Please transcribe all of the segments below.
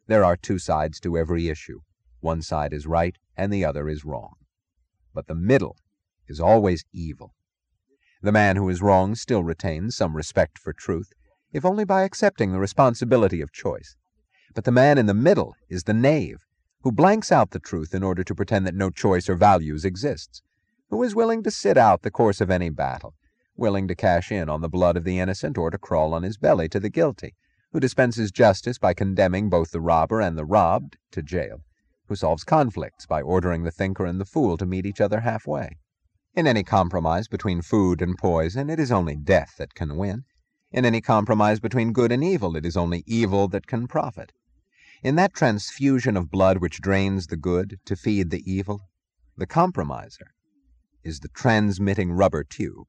There are two sides to every issue. One side is right, and the other is wrong. But the middle is always evil. The man who is wrong still retains some respect for truth, if only by accepting the responsibility of choice. But the man in the middle is the knave, who blanks out the truth in order to pretend that no choice or values exists, who is willing to sit out the course of any battle, willing to cash in on the blood of the innocent or to crawl on his belly to the guilty, who dispenses justice by condemning both the robber and the robbed to jail, who solves conflicts by ordering the thinker and the fool to meet each other halfway. In any compromise between food and poison, it is only death that can win. In any compromise between good and evil, it is only evil that can profit. In that transfusion of blood which drains the good to feed the evil, the compromiser is the transmitting rubber tube.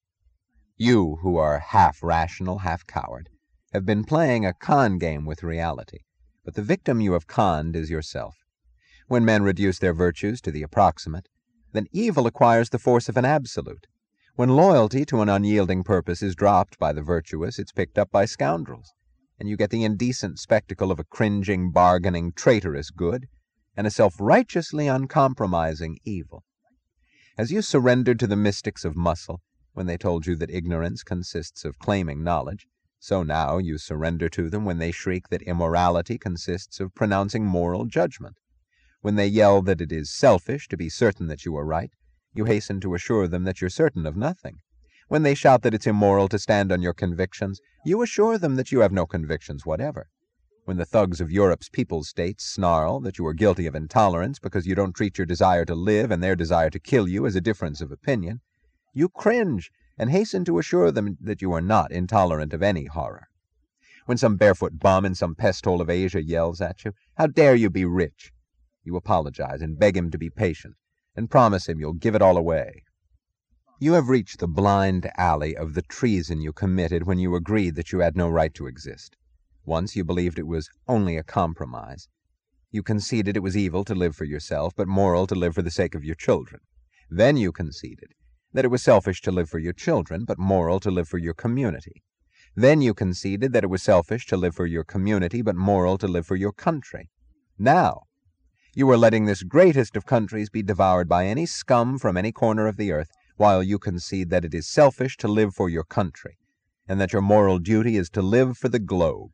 You, who are half rational, half coward, have been playing a con game with reality, but the victim you have conned is yourself. When men reduce their virtues to the approximate, then evil acquires the force of an absolute. When loyalty to an unyielding purpose is dropped by the virtuous, it's picked up by scoundrels, and you get the indecent spectacle of a cringing, bargaining, traitorous good, and a self-righteously uncompromising evil. As you surrendered to the mystics of muscle, when they told you that ignorance consists of claiming knowledge, so now you surrender to them when they shriek that immorality consists of pronouncing moral judgment. When they yell that it is selfish to be certain that you are right, you hasten to assure them that you're certain of nothing. When they shout that it's immoral to stand on your convictions, you assure them that you have no convictions whatever. When the thugs of Europe's people's states snarl that you are guilty of intolerance because you don't treat your desire to live and their desire to kill you as a difference of opinion, you cringe and hasten to assure them that you are not intolerant of any horror. When some barefoot bum in some pest hole of Asia yells at you, "How dare you be rich?" you apologize and beg him to be patient, and promise him you'll give it all away. You have reached the blind alley of the treason you committed when you agreed that you had no right to exist. Once you believed it was only a compromise. You conceded it was evil to live for yourself, but moral to live for the sake of your children. Then you conceded that it was selfish to live for your children, but moral to live for your community. Then you conceded that it was selfish to live for your community, but moral to live for your country. Now, you are letting this greatest of countries be devoured by any scum from any corner of the earth, while you concede that it is selfish to live for your country, and that your moral duty is to live for the globe.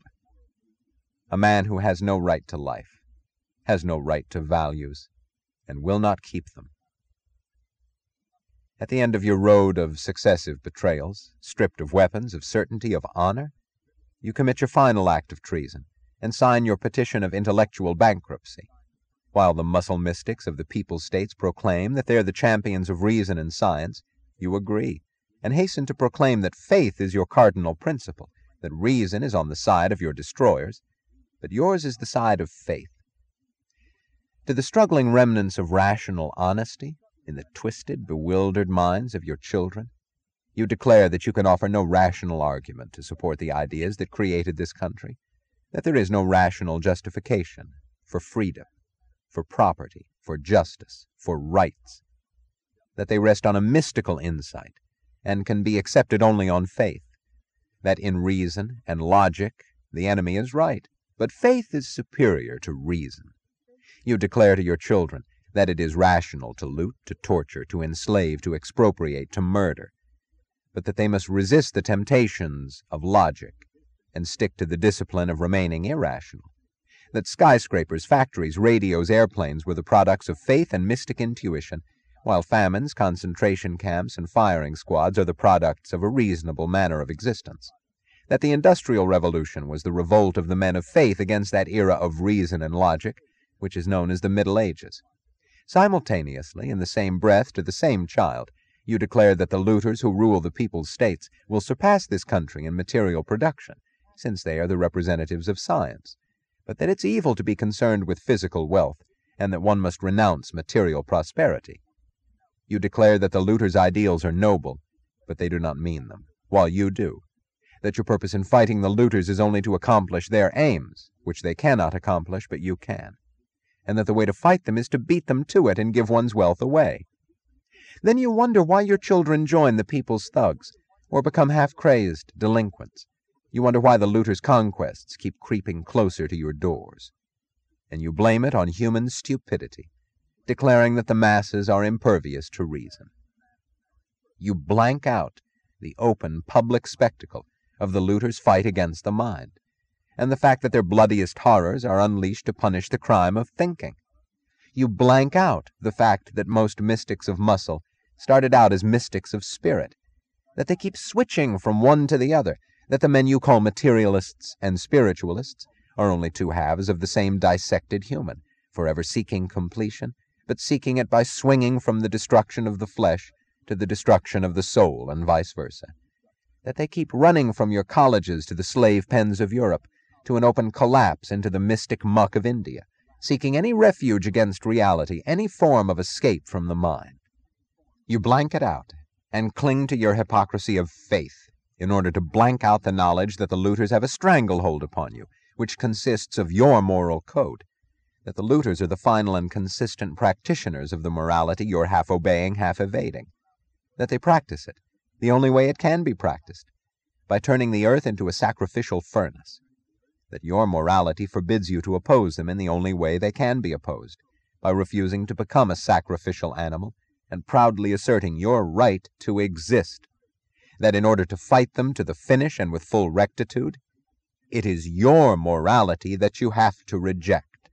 A man who has no right to life, has no right to values, and will not keep them. At the end of your road of successive betrayals, stripped of weapons, of certainty, of honor, you commit your final act of treason, and sign your petition of intellectual bankruptcy, while the muscle mystics of the people's states proclaim that they are the champions of reason and science. You agree, and hasten to proclaim that faith is your cardinal principle, that reason is on the side of your destroyers, but yours is the side of faith. To the struggling remnants of rational honesty, in the twisted, bewildered minds of your children, you declare that you can offer no rational argument to support the ideas that created this country, that there is no rational justification for freedom, for property, for justice, for rights, that they rest on a mystical insight and can be accepted only on faith, that in reason and logic the enemy is right, but faith is superior to reason. You declare to your children that it is rational to loot, to torture, to enslave, to expropriate, to murder, but that they must resist the temptations of logic and stick to the discipline of remaining irrational, that skyscrapers, factories, radios, airplanes were the products of faith and mystic intuition, while famines, concentration camps, and firing squads are the products of a reasonable manner of existence, that the Industrial Revolution was the revolt of the men of faith against that era of reason and logic, which is known as the Middle Ages. Simultaneously, in the same breath to the same child, you declare that the looters who rule the people's states will surpass this country in material production, since they are the representatives of science, but that it's evil to be concerned with physical wealth, and that one must renounce material prosperity. You declare that the looters' ideals are noble, but they do not mean them, while you do, that your purpose in fighting the looters is only to accomplish their aims, which they cannot accomplish, but you can, and that the way to fight them is to beat them to it and give one's wealth away. Then you wonder why your children join the people's thugs, or become half-crazed delinquents. You wonder why the looters' conquests keep creeping closer to your doors. and you blame it on human stupidity, declaring that the masses are impervious to reason. You blank out the open, public spectacle of the looters' fight against the mind, and the fact that their bloodiest horrors are unleashed to punish the crime of thinking. You blank out the fact that most mystics of muscle started out as mystics of spirit, that they keep switching from one to the other, that the men you call materialists and spiritualists are only two halves of the same dissected human, forever seeking completion, but seeking it by swinging from the destruction of the flesh to the destruction of the soul, and vice versa. That they keep running from your colleges to the slave pens of Europe, to an open collapse into the mystic muck of India, seeking any refuge against reality, any form of escape from the mind. You blank it out, and cling to your hypocrisy of faith, in order to blank out the knowledge that the looters have a stranglehold upon you, which consists of your moral code, that the looters are the final and consistent practitioners of the morality you're half obeying, half evading, that they practice it the only way it can be practiced, by turning the earth into a sacrificial furnace, that your morality forbids you to oppose them in the only way they can be opposed, by refusing to become a sacrificial animal and proudly asserting your right to exist, that in order to fight them to the finish and with full rectitude, it is your morality that you have to reject.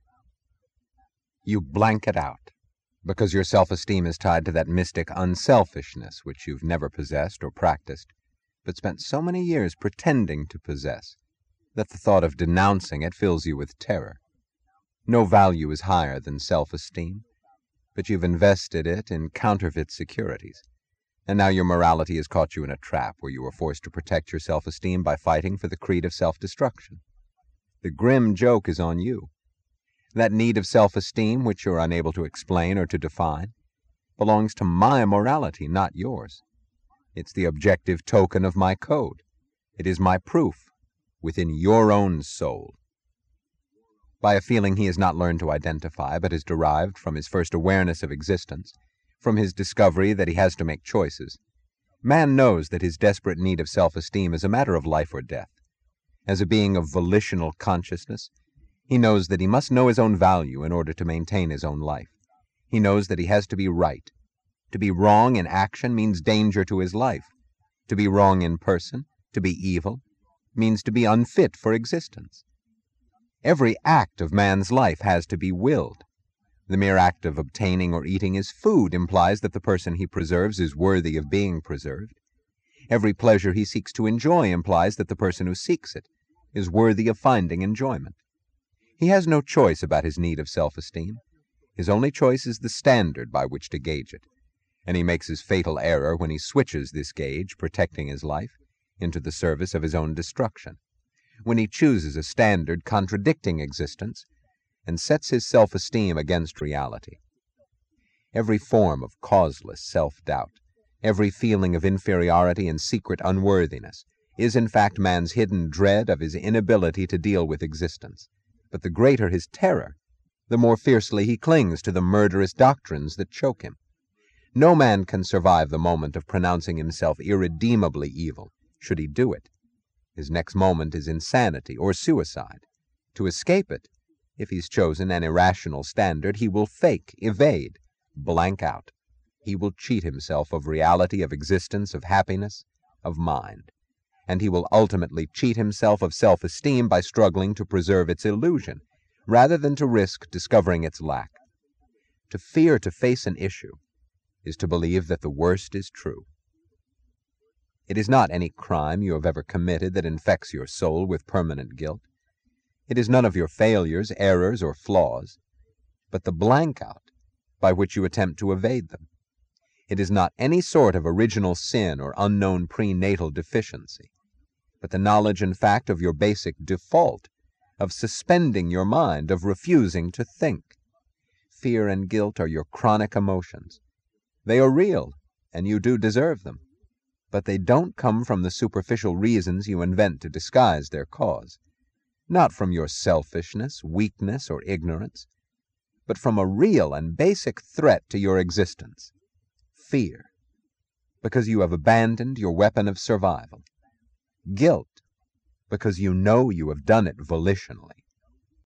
You blank it out, because your self-esteem is tied to that mystic unselfishness which you've never possessed or practiced, but spent so many years pretending to possess, that the thought of denouncing it fills you with terror. No value is higher than self-esteem, but you've invested it in counterfeit securities, and now your morality has caught you in a trap where you are forced to protect your self-esteem by fighting for the creed of self-destruction. The grim joke is on you. That need of self-esteem, which you're unable to explain or to define, belongs to my morality, not yours. It's the objective token of my code. It is my proof within your own soul. By a feeling he has not learned to identify, but has derived from his first awareness of existence, from his discovery that he has to make choices, man knows that his desperate need of self-esteem is a matter of life or death. As a being of volitional consciousness, he knows that he must know his own value in order to maintain his own life. He knows that he has to be right. To be wrong in action means danger to his life. To be wrong in person, to be evil, means to be unfit for existence. Every act of man's life has to be willed. The mere act of obtaining or eating his food implies that the person he preserves is worthy of being preserved. Every pleasure he seeks to enjoy implies that the person who seeks it is worthy of finding enjoyment. He has no choice about his need of self-esteem. His only choice is the standard by which to gauge it, and he makes his fatal error when he switches this gauge, protecting his life, into the service of his own destruction, when he chooses a standard contradicting existence and sets his self-esteem against reality. Every form of causeless self-doubt, every feeling of inferiority and secret unworthiness is in fact man's hidden dread of his inability to deal with existence. But the greater his terror, the more fiercely he clings to the murderous doctrines that choke him. No man can survive the moment of pronouncing himself irredeemably evil, should he do it. His next moment is insanity or suicide. To escape it, if he's chosen an irrational standard, he will fake, evade, blank out. He will cheat himself of reality, of existence, of happiness, of mind. And he will ultimately cheat himself of self-esteem by struggling to preserve its illusion, rather than to risk discovering its lack. To fear to face an issue is to believe that the worst is true. It is not any crime you have ever committed that infects your soul with permanent guilt. It is none of your failures, errors, or flaws, but the blank out by which you attempt to evade them. It is not any sort of original sin or unknown prenatal deficiency, but the knowledge and fact of your basic default, of suspending your mind, of refusing to think. Fear and guilt are your chronic emotions. They are real, and you do deserve them, but they don't come from the superficial reasons you invent to disguise their cause, not from your selfishness, weakness, or ignorance, but from a real and basic threat to your existence, fear, because you have abandoned your weapon of survival. Guilt, because you know you have done it volitionally.